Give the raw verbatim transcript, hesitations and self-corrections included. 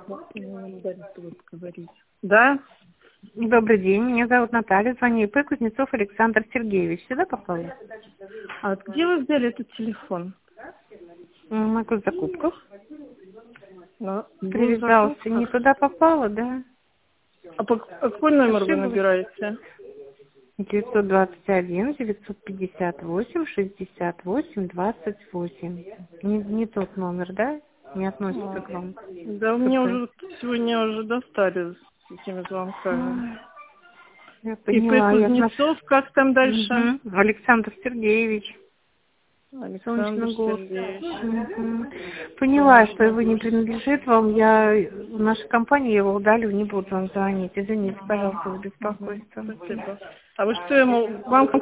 Да? Добрый день, меня зовут Наталья, звоню ИП Кузнецов Александр Сергеевич. Сюда попала? А вот где вы взяли этот телефон? На госзакупках. На Привязался, не туда попало, да? А по а какой номер вы Ошиблась. набираете? девятьсот двадцать один девятьсот пятьдесят восемь шестьдесят восемь двадцать восемь. Не, не тот номер, да? Не относится А, к вам. да, мне Супер. уже сегодня уже достали с этими звонками. Ой, Я ИП поняла, я наш... Кузнецов, как там дальше? Мгм. Александр Сергеевич. Александр Солнечный город. Сергеевич. Мгм. Поняла, что Солнечный его не город. принадлежит вам. Я в нашей компании его удалю, не буду вам звонить. Извините, Ага. пожалуйста, за Угу. беспокойство. Спасибо. А вы что ему, вам